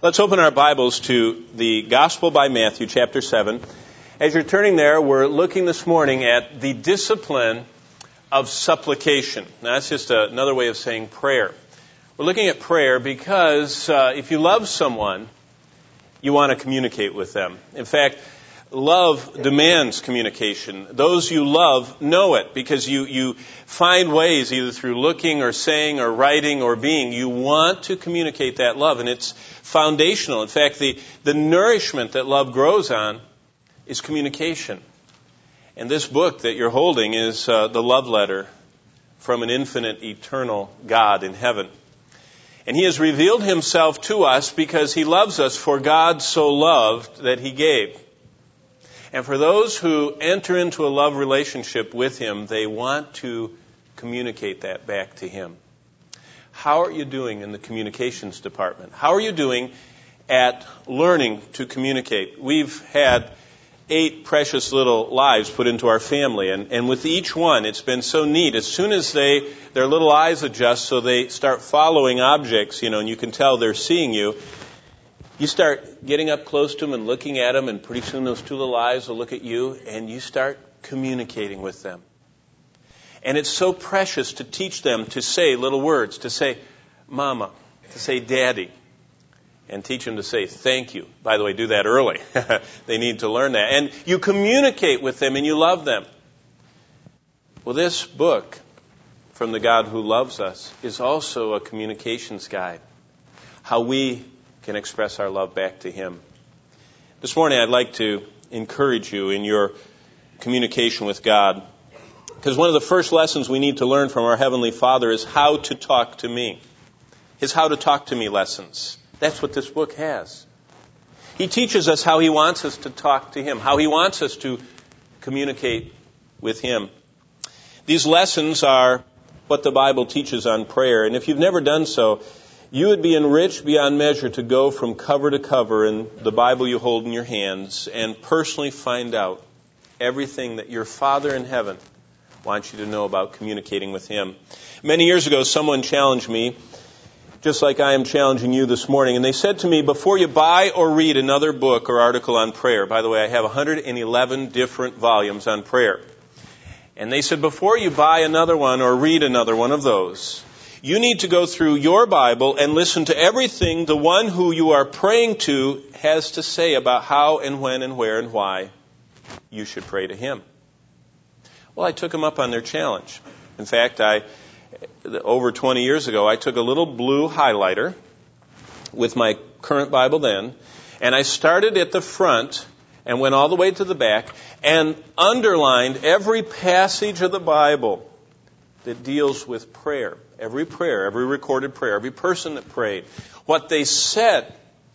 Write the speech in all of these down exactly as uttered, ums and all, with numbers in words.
Let's open our Bibles to the Gospel by Matthew, chapter seven. As you're turning there, we're looking this morning at the discipline of supplication. Now, that's just a, another way of saying prayer. We're looking at prayer because uh, if you love someone, you want to communicate with them. In fact, love demands communication. Those you love know it because you, you find ways, either through looking or saying or writing or being, you want to communicate that love. And it's foundational. In fact, the, the nourishment that love grows on is communication. And this book that you're holding is uh, the love letter from an infinite, eternal God in heaven. And He has revealed Himself to us because He loves us, for God so loved that He gave. And for those who enter into a love relationship with Him, they want to communicate that back to Him. How are you doing in the communications department? How are you doing at learning to communicate? We've had eight precious little lives put into our family, and, and with each one, it's been so neat. As soon as they their little eyes adjust so they start following objects, you know, and you can tell they're seeing you, you start getting up close to them and looking at them, and pretty soon those two little eyes will look at you, and you start communicating with them. And it's so precious to teach them to say little words, to say mama, to say daddy, and teach them to say thank you. By the way, do that early. They need to learn that. And you communicate with them and you love them. Well, this book from the God who loves us is also a communications guide. How we can express our love back to Him. This morning I'd like to encourage you in your communication with God, because one of the first lessons we need to learn from our Heavenly Father is how to talk to me. His how to talk to me lessons. That's what this book has. He teaches us how He wants us to talk to Him, how He wants us to communicate with Him. These lessons are what the Bible teaches on prayer, and if you've never done so, you would be enriched beyond measure to go from cover to cover in the Bible you hold in your hands and personally find out everything that your Father in heaven wants you to know about communicating with Him. Many years ago, someone challenged me, just like I am challenging you this morning, and they said to me, before you buy or read another book or article on prayer — by the way, I have one hundred eleven different volumes on prayer — and they said, before you buy another one or read another one of those, you need to go through your Bible and listen to everything the one who you are praying to has to say about how and when and where and why you should pray to Him. Well, I took them up on their challenge. In fact, I, over twenty years ago, I took a little blue highlighter with my current Bible then, and I started at the front and went all the way to the back and underlined every passage of the Bible that deals with prayer. Every prayer, every recorded prayer, every person that prayed, what they said,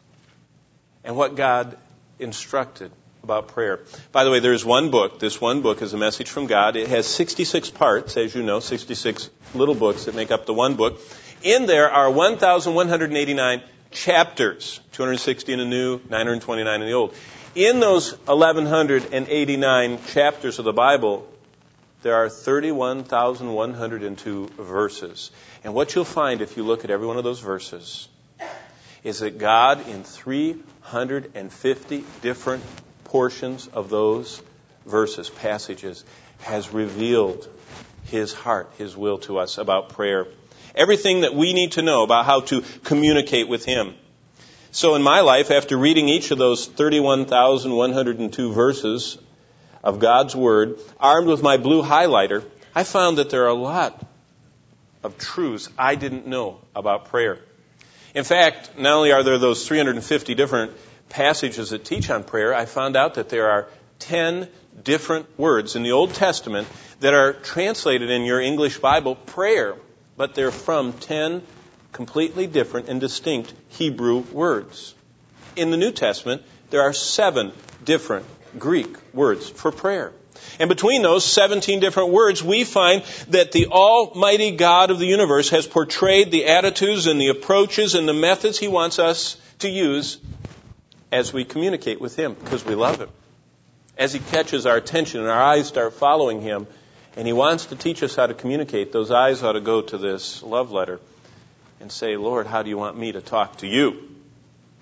and what God instructed about prayer. By the way, there's one book. This one book is a message from God. It has sixty-six parts, as you know, sixty-six little books that make up the one book. In there are one thousand one hundred eighty-nine chapters, two hundred sixty in the New, nine hundred twenty-nine in the Old. In those eleven eighty-nine chapters of the Bible, there are thirty-one thousand one hundred two verses. And what you'll find if you look at every one of those verses is that God, in three hundred fifty different portions of those verses, passages, has revealed His heart, His will to us about prayer. Everything that we need to know about how to communicate with Him. So in my life, after reading each of those thirty-one thousand one hundred two verses of God's Word, armed with my blue highlighter, I found that there are a lot of truths I didn't know about prayer. In fact, not only are there those three hundred fifty different passages that teach on prayer, I found out that there are ten different words in the Old Testament that are translated in your English Bible prayer, but they're from ten completely different and distinct Hebrew words. In the New Testament, there are seven different Greek words for prayer. And between those seventeen different words, we find that the Almighty God of the universe has portrayed the attitudes and the approaches and the methods He wants us to use as we communicate with Him, because we love Him. As He catches our attention and our eyes start following Him, and He wants to teach us how to communicate, those eyes ought to go to this love letter and say, Lord, how do you want me to talk to you?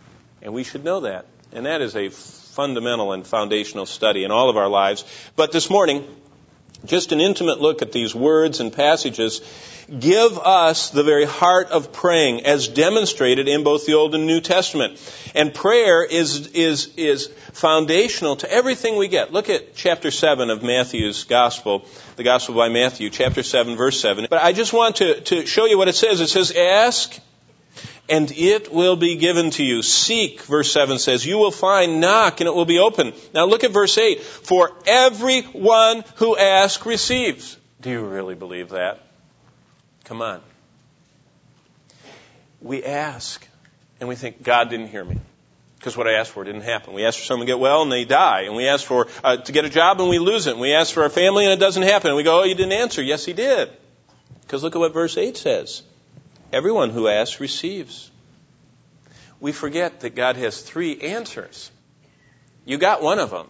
And we should know that. And that is a fundamental and foundational study in all of our lives. But this morning, just an intimate look at these words and passages give us the very heart of praying as demonstrated in both the Old and New Testament. And prayer is, is, is foundational to everything we get. Look at chapter seven of Matthew's Gospel, the Gospel by Matthew, chapter seven, verse seven. But I just want to, to show you what it says. It says, ask, and it will be given to you. Seek, verse seven says, you will find. Knock, and it will be open. Now look at verse eight. For everyone who asks receives. Do you really believe that? Come on. We ask, and we think, God didn't hear me. Because what I asked for didn't happen. We ask for someone to get well, and they die. And we ask for uh, to get a job, and we lose it. And we ask for our family, and it doesn't happen. And we go, oh, you didn't answer. Yes, he did. Because look at what verse eight says. Everyone who asks receives. We forget that God has three answers. You got one of them.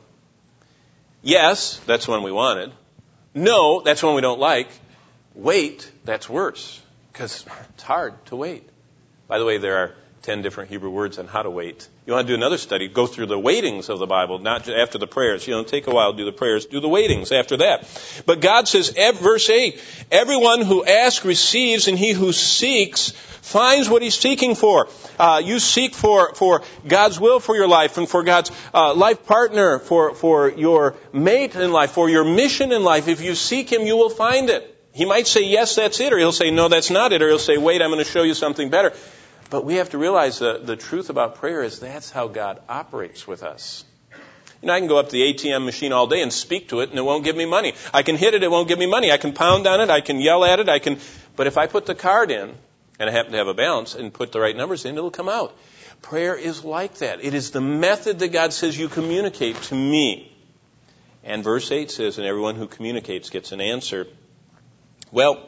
Yes, that's one we wanted. No, that's one we don't like. Wait, that's worse. Because it's hard to wait. By the way, there are ten different Hebrew words on how to wait. You want to do another study, go through the waitings of the Bible, not after the prayers. You know, take a while, do the prayers, do the waitings after that. But God says, verse eight, everyone who asks receives, and he who seeks finds what he's seeking for. Uh, you seek for, for God's will for your life and for God's uh, life partner, for, for your mate in life, for your mission in life. If you seek him, you will find it. He might say, yes, that's it, or he'll say, no, that's not it, or he'll say, wait, I'm going to show you something better. But we have to realize the, the truth about prayer is that's how God operates with us. You know, I can go up to the A T M machine all day and speak to it, and it won't give me money. I can hit it, it won't give me money. I can pound on it, I can yell at it, I can. But if I put the card in, and I happen to have a balance, and put the right numbers in, it'll come out. Prayer is like that. It is the method that God says you communicate to me. And verse eight says, and everyone who communicates gets an answer. Well,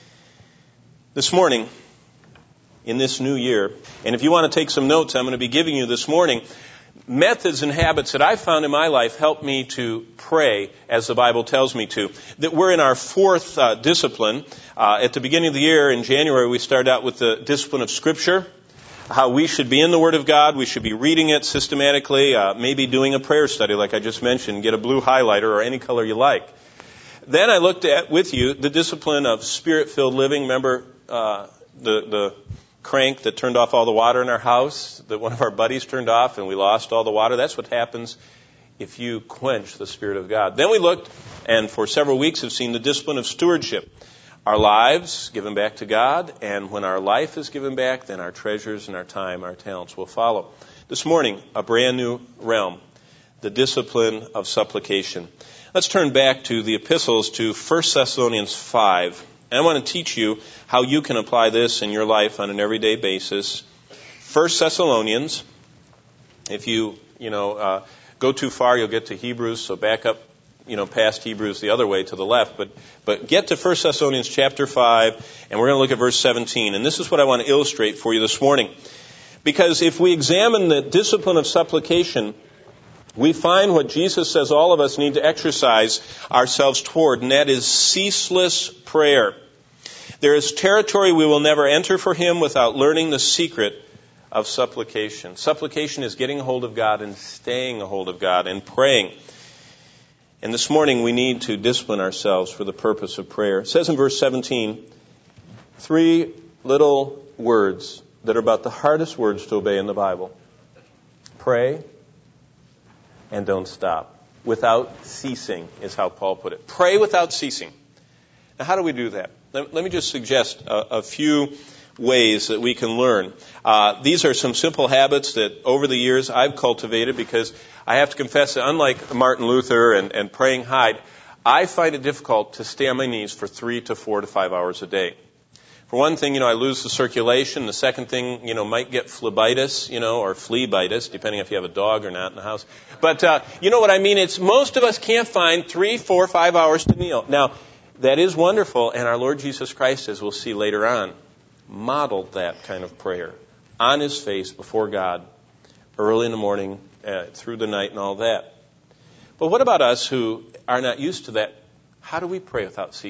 this morning, in this new year, and if you want to take some notes, I'm going to be giving you this morning methods and habits that I've found in my life help me to pray as the Bible tells me to. That we're in our fourth uh, discipline. Uh, at the beginning of the year, in January, we started out with the discipline of Scripture, how we should be in the Word of God, we should be reading it systematically, uh, maybe doing a prayer study like I just mentioned, get a blue highlighter or any color you like. Then I looked at, with you, the discipline of Spirit-filled living. Remember uh, the the crank that turned off all the water in our house, that one of our buddies turned off and we lost all the water? That's what happens if you quench the Spirit of God. Then we looked, and for several weeks have seen the discipline of stewardship. Our lives given back to God, and when our life is given back, then our treasures and our time, our talents will follow. This morning, a brand new realm, the discipline of supplication. Let's turn back to the epistles to First Thessalonians five. And I want to teach you how you can apply this in your life on an everyday basis. First Thessalonians, if you, you know, uh, go too far, you'll get to Hebrews, so back up, you know, past Hebrews the other way to the left. But but get to First Thessalonians chapter five, and we're going to look at verse seventeen. And this is what I want to illustrate for you this morning. Because if we examine the discipline of supplication, we find what Jesus says all of us need to exercise ourselves toward, and that is ceaseless prayer. There is territory we will never enter for Him without learning the secret of supplication. Supplication is getting a hold of God and staying a hold of God and praying. And this morning we need to discipline ourselves for the purpose of prayer. It says in verse seventeen, three little words that are about the hardest words to obey in the Bible. Pray and don't stop. Without ceasing is how Paul put it. Pray without ceasing. Now, how do we do that? Let, let me just suggest a, a few ways that we can learn. Uh, these are some simple habits that over the years I've cultivated, because I have to confess that unlike Martin Luther and, and praying Hyde, I find it difficult to stay on my knees for three to four to five hours a day. For one thing, you know, I lose the circulation. The second thing, you know, might get phlebitis, you know, or phlebitis, depending if you have a dog or not in the house. But, uh, you know what I mean? It's most of us can't find three, four, five hours to kneel. Now, that is wonderful, and our Lord Jesus Christ, as we'll see later on, modeled that kind of prayer on His face before God, early in the morning, uh, through the night, and all that. But what about us who are not used to that? How do we pray without ceasing?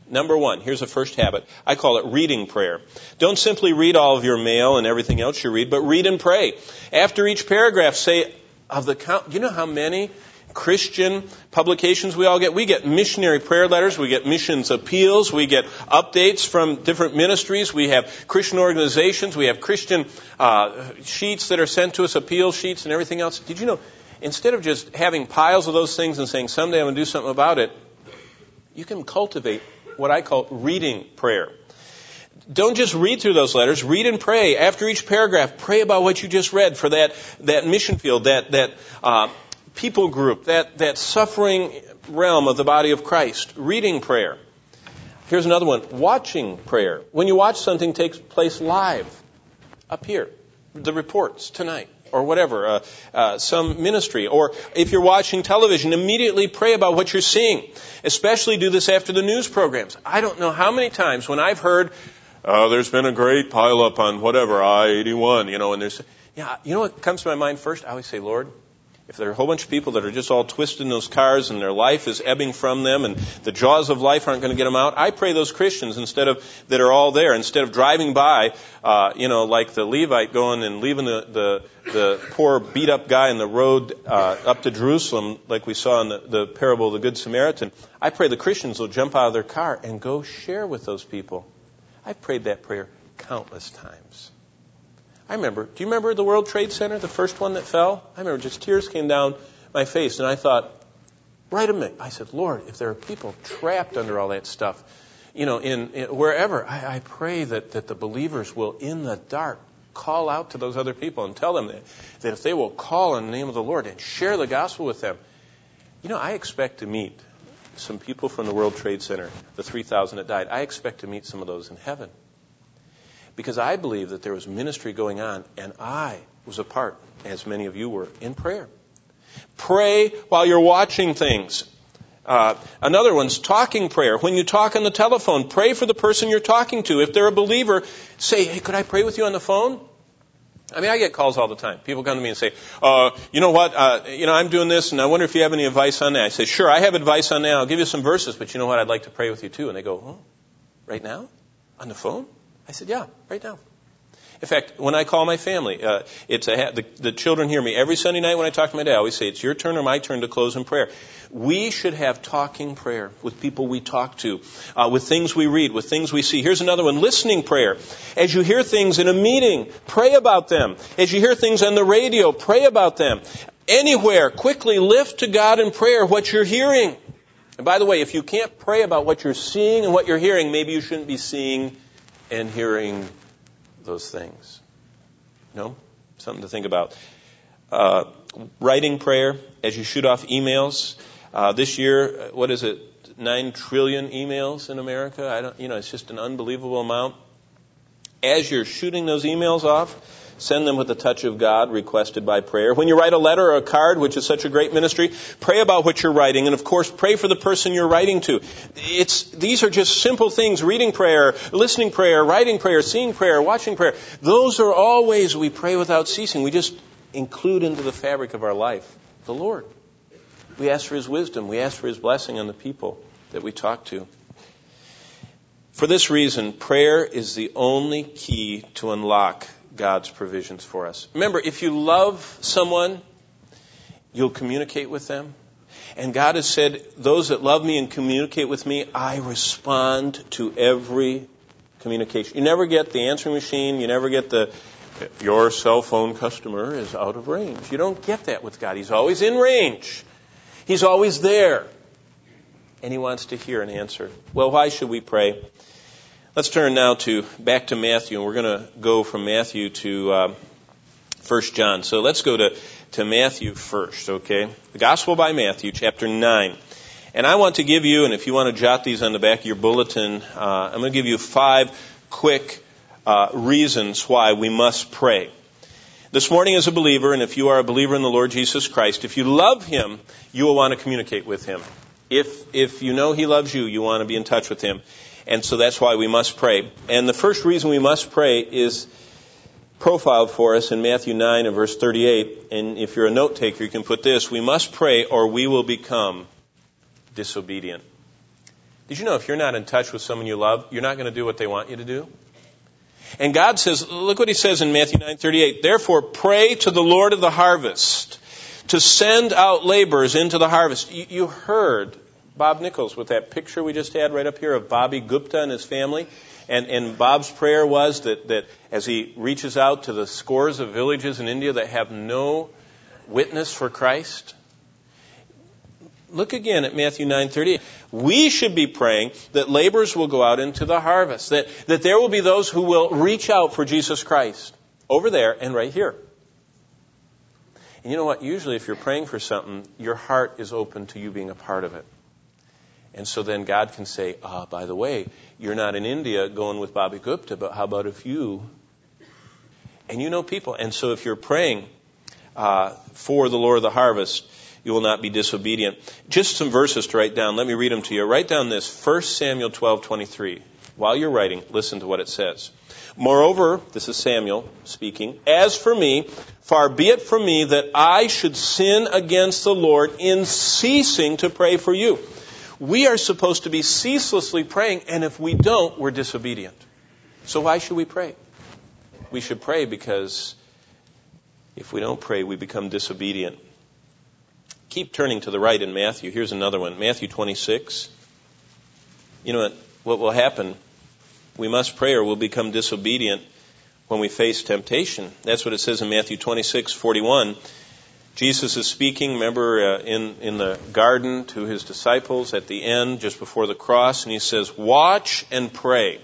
Number one, here's a first habit. I call it reading prayer. Don't simply read all of your mail and everything else you read, but read and pray. After each paragraph, say, of the count, you know how many Christian publications we all get? We get missionary prayer letters, we get missions appeals, we get updates from different ministries, we have Christian organizations, we have Christian uh, sheets that are sent to us, appeal sheets and everything else. Did you know, instead of just having piles of those things and saying, someday I'm going to do something about it, you can cultivate what I call reading prayer. Don't just read through those letters. Read and pray. After each paragraph, pray about what you just read for that, that mission field, that, that uh, people group, that, that suffering realm of the body of Christ. Reading prayer. Here's another one. Watching prayer. When you watch something take place live, up here, the reports tonight, or whatever, uh, uh, some ministry. Or if you're watching television, immediately pray about what you're seeing. Especially do this after the news programs. I don't know how many times when I've heard, oh, there's been a great pileup on whatever, I eighty-one, you know, and there's, yeah, you know what comes to my mind first? I always say, Lord, if there are a whole bunch of people that are just all twisted in those cars and their life is ebbing from them and the jaws of life aren't going to get them out, I pray those Christians instead of, that are all there, instead of driving by, uh, you know, like the Levite going and leaving the, the, the poor beat up guy in the road, uh, up to Jerusalem, like we saw in the, the parable of the Good Samaritan. I pray the Christians will jump out of their car and go share with those people. I've prayed that prayer countless times. I remember, do you remember the World Trade Center, the first one that fell? I remember just tears came down my face, and I thought, right a minute. I said, Lord, if there are people trapped under all that stuff, you know, in, in wherever, I, I pray that, that the believers will, in the dark, call out to those other people and tell them that, that if they will call in the name of the Lord and share the gospel with them. You know, I expect to meet some people from the World Trade Center, the three thousand that died. I expect to meet some of those in heaven. Because I believe that there was ministry going on, and I was a part, as many of you were, in prayer. Pray while you're watching things. Uh, another one's talking prayer. When you talk on the telephone, pray for the person you're talking to. If they're a believer, say, hey, could I pray with you on the phone? I mean, I get calls all the time. People come to me and say, uh, you know what, uh, you know, I'm doing this, and I wonder if you have any advice on that. I say, sure, I have advice on that. I'll give you some verses, but you know what, I'd like to pray with you too. And they go, oh, right now? On the phone? I said, yeah, right now. In fact, when I call my family, uh, it's a ha- the, the children hear me every Sunday night when I talk to my dad. I always say, it's your turn or my turn to close in prayer. We should have talking prayer with people we talk to, uh, with things we read, with things we see. Here's another one, listening prayer. As you hear things in a meeting, pray about them. As you hear things on the radio, pray about them. Anywhere, quickly lift to God in prayer what you're hearing. And by the way, if you can't pray about what you're seeing and what you're hearing, maybe you shouldn't be seeing and hearing those things. No? Something to think about. Uh, writing prayer as you shoot off emails. Uh, this year, what is it? Nine trillion emails in America. I don't, you know, it's just an unbelievable amount. As you're shooting those emails off, send them with the touch of God requested by prayer. When you write a letter or a card, which is such a great ministry, pray about what you're writing. And of course, pray for the person you're writing to. It's, these are just simple things. Reading prayer, listening prayer, writing prayer, seeing prayer, watching prayer. Those are all ways we pray without ceasing. We just include into the fabric of our life the Lord. We ask for His wisdom. We ask for His blessing on the people that we talk to. For this reason, prayer is the only key to unlock God's provisions for us. Remember, if you love someone, you'll communicate with them. And God has said, those that love me and communicate with me, I respond to every communication. You never get the answering machine. You never get the, your cell phone customer is out of range. You don't get that with God. He's always in range. He's always there. And He wants to hear an answer. Well, why should we pray? Let's turn now to back to Matthew, and we're going to go from Matthew to uh, First John. So let's go to, to Matthew first, okay? The Gospel by Matthew, chapter nine. And I want to give you, and if you want to jot these on the back of your bulletin, uh, I'm going to give you five quick uh, reasons why we must pray. This morning as a believer, and if you are a believer in the Lord Jesus Christ, if you love Him, you will want to communicate with Him. If, if you know He loves you, you want to be in touch with Him. And so that's why we must pray. And the first reason we must pray is profiled for us in Matthew nine and verse thirty-eight. And if you're a note taker, you can put this: we must pray or we will become disobedient. Did you know if you're not in touch with someone you love, you're not going to do what they want you to do? And God says, look what he says in Matthew nine thirty-eight, therefore pray to the Lord of the harvest to send out laborers into the harvest. You, you heard Bob Nichols with that picture we just had right up here of Bobby Gupta and his family. And, and Bob's prayer was that, that as he reaches out to the scores of villages in India that have no witness for Christ. Look again at Matthew nine thirty-eight. We should be praying that laborers will go out into the harvest, that, that there will be those who will reach out for Jesus Christ over there and right here. And you know what? Usually if you're praying for something, your heart is open to you being a part of it. And so then God can say, ah, oh, by the way, you're not in India going with Bobby Gupta, but how about if you... And you know people. And so if you're praying uh, for the Lord of the harvest, you will not be disobedient. Just some verses to write down. Let me read them to you. Write down this, First Samuel twelve twenty-three. While you're writing, listen to what it says. Moreover, this is Samuel speaking, as for me, far be it from me that I should sin against the Lord in ceasing to pray for you. We are supposed to be ceaselessly praying, and if we don't, we're disobedient. So why should we pray? We should pray because if we don't pray, we become disobedient. Keep turning to the right in Matthew. Here's another one. Matthew twenty-six. You know what, what will happen? We must pray or we'll become disobedient when we face temptation. That's what it says in Matthew twenty-six forty-one. Jesus is speaking, remember, uh, in, in the garden to his disciples at the end, just before the cross, and he says, watch and pray,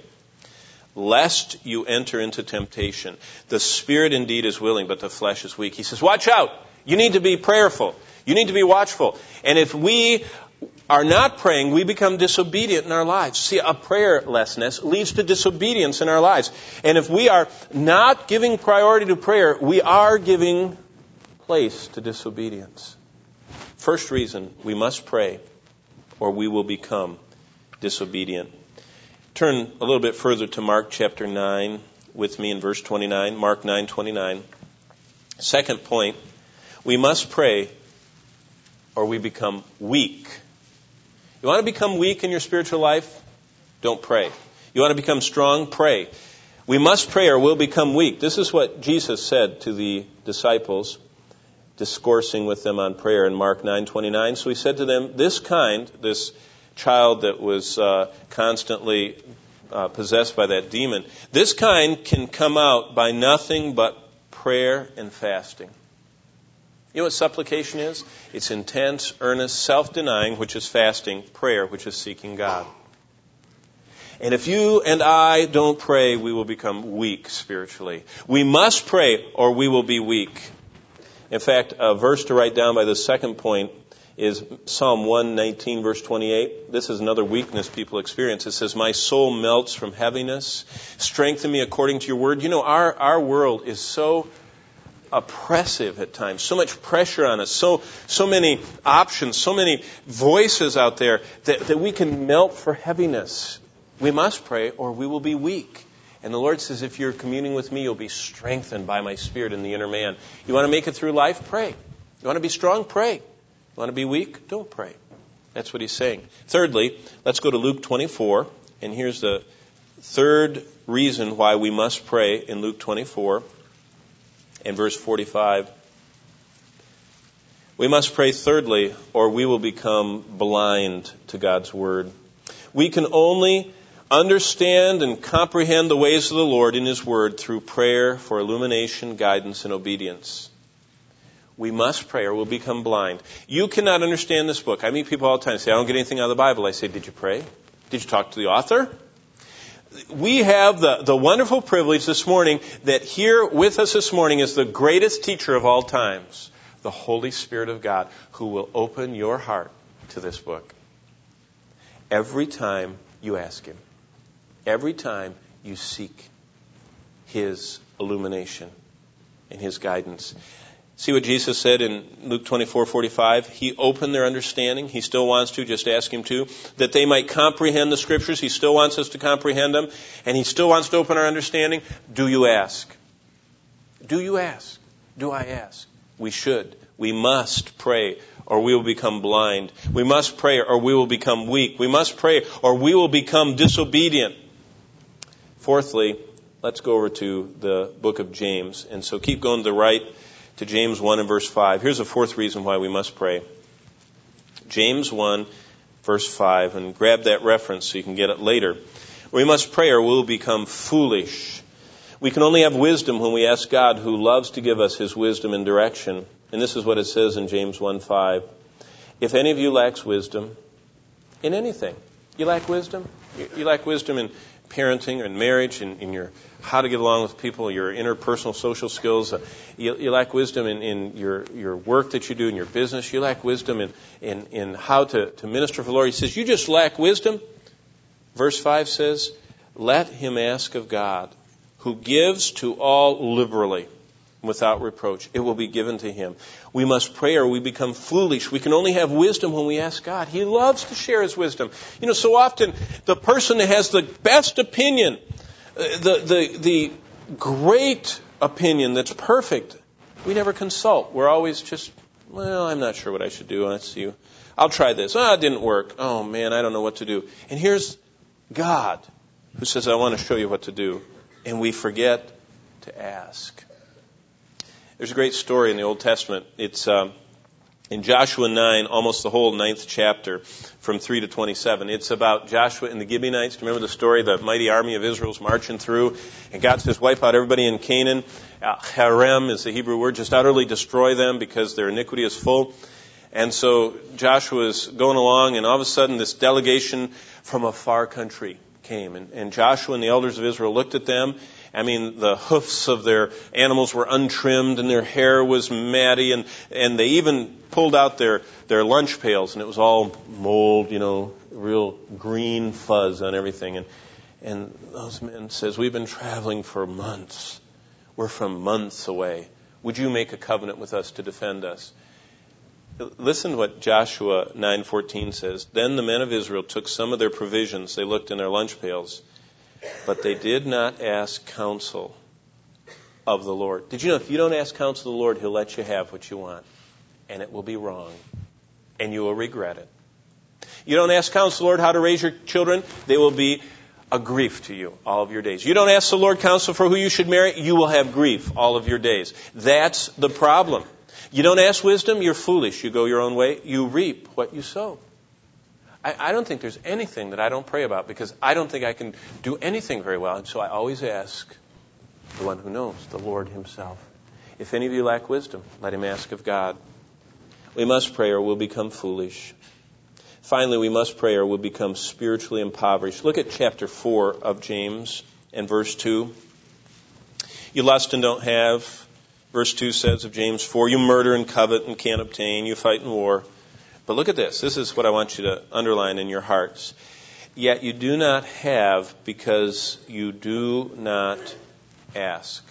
lest you enter into temptation. The spirit indeed is willing, but the flesh is weak. He says, watch out. You need to be prayerful. You need to be watchful. And if we are not praying, we become disobedient in our lives. See, a prayerlessness leads to disobedience in our lives. And if we are not giving priority to prayer, we are giving place to disobedience. First reason, we must pray or we will become disobedient. Turn a little bit further to Mark chapter nine with me in verse twenty-nine. Mark nine twenty-nine. Second point, we must pray or we become weak. You want to become weak in your spiritual life? Don't pray. You want to become strong? Pray. We must pray or we'll become weak. This is what Jesus said to the disciples, discoursing with them on prayer in Mark nine twenty-nine. So he said to them, this kind, this child that was uh, constantly uh, possessed by that demon, this kind can come out by nothing but prayer and fasting. You know what supplication is? It's intense, earnest, self-denying, which is fasting, prayer, which is seeking God. And if you and I don't pray, we will become weak spiritually. We must pray or we will be weak. In fact, a verse to write down by the second point is Psalm one nineteen, verse twenty-eight. This is another weakness people experience. It says, my soul melts from heaviness. Strengthen me according to your word. You know, our, our world is so oppressive at times, so much pressure on us, so so many options, so many voices out there that, that we can melt for heaviness. We must pray or we will be weak. And the Lord says, if you're communing with me, you'll be strengthened by my Spirit in the inner man. You want to make it through life? Pray. You want to be strong? Pray. You want to be weak? Don't pray. That's what he's saying. Thirdly, let's go to Luke twenty-four. And here's the third reason why we must pray in Luke twenty-four and verse forty-five. We must pray thirdly, or we will become blind to God's word. We can only understand and comprehend the ways of the Lord in his word through prayer for illumination, guidance, and obedience. We must pray or we'll become blind. You cannot understand this book. I meet people all the time say, I don't get anything out of the Bible. I say, did you pray? Did you talk to the author? We have the, the wonderful privilege this morning that here with us this morning is the greatest teacher of all times, the Holy Spirit of God, who will open your heart to this book. Every time you ask him, every time you seek his illumination and his guidance. See what Jesus said in Luke twenty-four forty-five? He opened their understanding. He still wants to. Just ask him to. That they might comprehend the Scriptures. He still wants us to comprehend them. And he still wants to open our understanding. Do you ask? Do you ask? Do I ask? We should. We must pray or we will become blind. We must pray or we will become weak. We must pray or we will become disobedient. Fourthly, let's go over to the book of James. And so keep going to the right to James one and verse five. Here's a fourth reason why we must pray. James one, verse five. And grab that reference so you can get it later. We must pray or we'll become foolish. We can only have wisdom when we ask God, who loves to give us His wisdom and direction. And this is what it says in James one five. If any of you lacks wisdom in anything, you lack wisdom? You, you lack wisdom in parenting and marriage and in your how to get along with people, your interpersonal social skills. Uh, you, you lack wisdom in, in your, your work that you do in your business. You lack wisdom in, in, in how to, to minister for the Lord. He says, you just lack wisdom. Verse five says, let him ask of God, who gives to all liberally, without reproach. It will be given to him. We must pray or we become foolish. We can only have wisdom when we ask God. He loves to share His wisdom. You know, so often the person that has the best opinion, the, the, the great opinion that's perfect, we never consult. We're always just, well, I'm not sure what I should do. Let's see. I'll try this. Oh, it didn't work. Oh, man, I don't know what to do. And here's God who says, I want to show you what to do. And we forget to ask. There's a great story in the Old Testament. It's um, in Joshua nine, almost the whole ninth chapter, from three to twenty-seven. It's about Joshua and the Gibeonites. Do you remember the story? The mighty army of Israel's marching through, and God says, wipe out everybody in Canaan. Uh, harem is the Hebrew word. Just utterly destroy them because their iniquity is full. And so Joshua is going along, and all of a sudden this delegation from a far country came. And, and Joshua and the elders of Israel looked at them. I mean, the hoofs of their animals were untrimmed and their hair was matty, and, and they even pulled out their, their lunch pails, and it was all mold, you know, real green fuzz on everything. And, and those men says, we've been traveling for months. We're from months away. Would you make a covenant with us to defend us? Listen to what Joshua nine fourteen says. Then the men of Israel took some of their provisions. They looked in their lunch pails. But they did not ask counsel of the Lord. Did you know if you don't ask counsel of the Lord, He'll let you have what you want. And it will be wrong. And you will regret it. You don't ask counsel of the Lord how to raise your children, they will be a grief to you all of your days. You don't ask the Lord counsel for who you should marry, you will have grief all of your days. That's the problem. You don't ask wisdom, you're foolish. You go your own way, you reap what you sow. I, I don't think there's anything that I don't pray about because I don't think I can do anything very well. And so I always ask the one who knows, the Lord Himself. If any of you lack wisdom, let him ask of God. We must pray or we'll become foolish. Finally, we must pray or we'll become spiritually impoverished. Look at chapter four of James and verse two. You lust and don't have. Verse two says of James four, you murder and covet and can't obtain. You fight in war. But look at this. This is what I want you to underline in your hearts. Yet you do not have because you do not ask.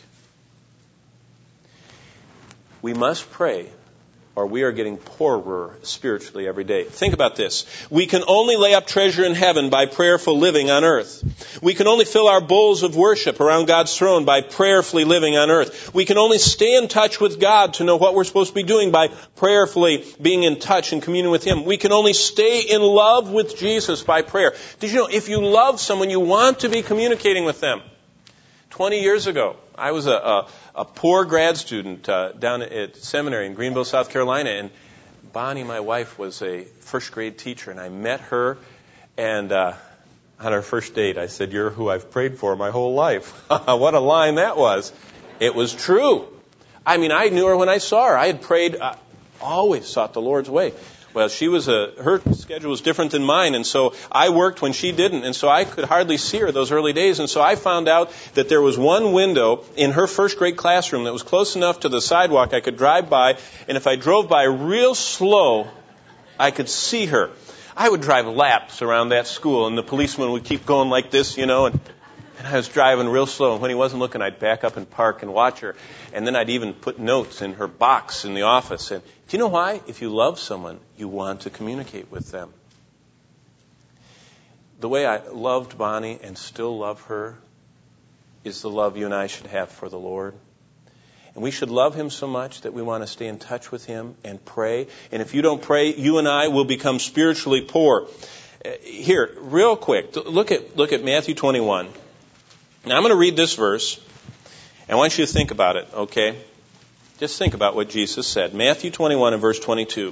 We must pray or we are getting poorer spiritually every day. Think about this. We can only lay up treasure in heaven by prayerful living on earth. We can only fill our bowls of worship around God's throne by prayerfully living on earth. We can only stay in touch with God to know what we're supposed to be doing by prayerfully being in touch and communion with Him. We can only stay in love with Jesus by prayer. Did you know if you love someone, you want to be communicating with them? Twenty years ago, I was a, a, a poor grad student uh, down at seminary in Greenville, South Carolina, and Bonnie, my wife, was a first grade teacher, and I met her, and uh, on our first date, I said, "You're who I've prayed for my whole life." What a line that was. It was true. I mean, I knew her when I saw her. I had prayed, uh, always sought the Lord's way. Well, she was a, her schedule was different than mine, and so I worked when she didn't, and so I could hardly see her those early days, and so I found out that there was one window in her first grade classroom that was close enough to the sidewalk I could drive by, and if I drove by real slow, I could see her. I would drive laps around that school, and the policeman would keep going like this, you know, and, and I was driving real slow, and when he wasn't looking, I'd back up and park and watch her, and then I'd even put notes in her box in the office, and do you know why? If you love someone, you want to communicate with them. The way I loved Bonnie and still love her is the love you and I should have for the Lord. And we should love Him so much that we want to stay in touch with Him and pray. And if you don't pray, you and I will become spiritually poor. Here, real quick, look at look at Matthew twenty-one. Now I'm going to read this verse. And I want you to think about it, okay? Just think about what Jesus said. Matthew twenty-one and verse twenty-two.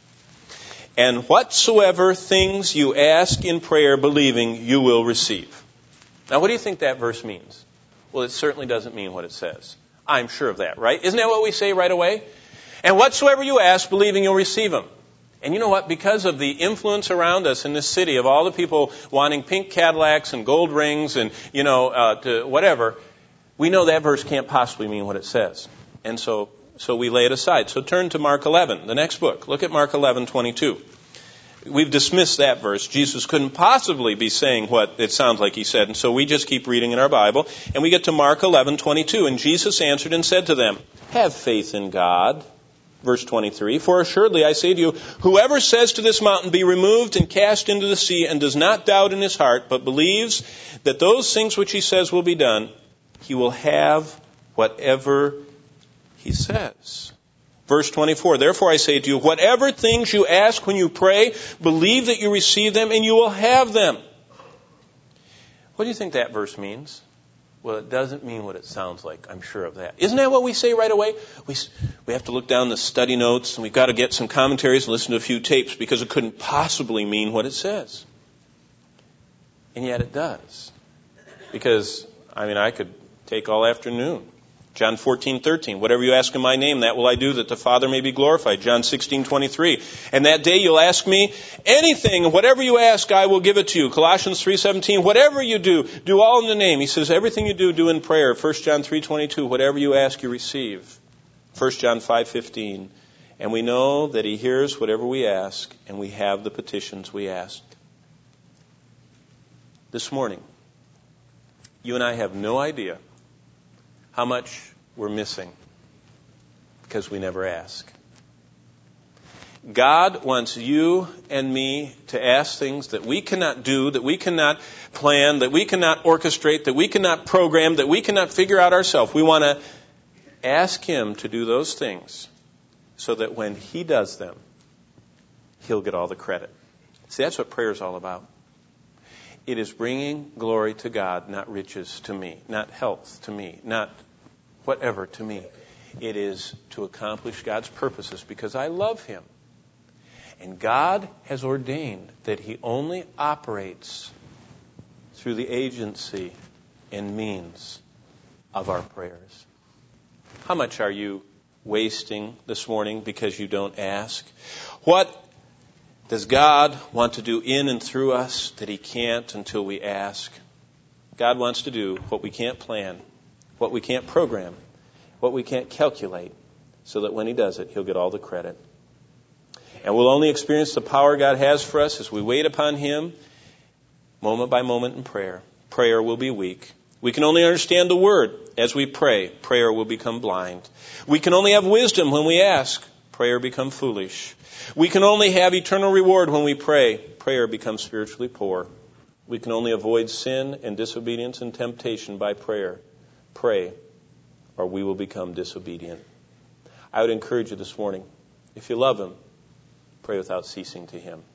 And whatsoever things you ask in prayer, believing, you will receive. Now, what do you think that verse means? Well, it certainly doesn't mean what it says. I'm sure of that, right? Isn't that what we say right away? And whatsoever you ask, believing, you'll receive them. And you know what? Because of the influence around us in this city of all the people wanting pink Cadillacs and gold rings and, you know, uh, to whatever, we know that verse can't possibly mean what it says. And so so we lay it aside. So turn to Mark eleven, the next book. Look at Mark eleven twenty-two. We've dismissed that verse. Jesus couldn't possibly be saying what it sounds like He said. And so we just keep reading in our Bible. And we get to Mark eleven twenty-two. And Jesus answered and said to them, have faith in God. Verse twenty-three, for assuredly I say to you, whoever says to this mountain, be removed and cast into the sea, and does not doubt in his heart, but believes that those things which he says will be done, he will have whatever he says. Verse twenty-four, therefore I say to you, whatever things you ask when you pray, believe that you receive them, and you will have them. What do you think that verse means? Well, it doesn't mean what it sounds like. I'm sure of that. Isn't that what we say right away? We we have to look down the study notes, and we've got to get some commentaries and listen to a few tapes because it couldn't possibly mean what it says. And yet it does. Because, I mean, I could take all afternoon. John fourteen thirteen, whatever you ask in my name, that will I do, that the Father may be glorified. John sixteen twenty-three, and that day you'll ask me anything, whatever you ask, I will give it to you. Colossians three seventeen, whatever you do, do all in the name. He says, everything you do, do in prayer. First John three twenty-two, whatever you ask, you receive. First John five fifteen, and we know that He hears whatever we ask, and we have the petitions we ask. This morning, you and I have no idea how much we're missing because we never ask. God wants you and me to ask things that we cannot do, that we cannot plan, that we cannot orchestrate, that we cannot program, that we cannot figure out ourselves. We want to ask Him to do those things so that when He does them, He'll get all the credit. See, that's what prayer is all about. It is bringing glory to God, not riches to me, not health to me, not whatever to me. It is to accomplish God's purposes because I love Him. And God has ordained that He only operates through the agency and means of our prayers. How much are you wasting this morning because you don't ask? What does God want to do in and through us that He can't until we ask? God wants to do what we can't plan, what we can't program, what we can't calculate, so that when He does it, He'll get all the credit. And we'll only experience the power God has for us as we wait upon Him, moment by moment in prayer. Prayer will be weak. We can only understand the Word as we pray. Prayer will become blind. We can only have wisdom when we ask. Prayer becomes foolish. We can only have eternal reward when we pray. Prayer becomes spiritually poor. We can only avoid sin and disobedience and temptation by prayer. Pray, or we will become disobedient. I would encourage you this morning, if you love Him, pray without ceasing to Him.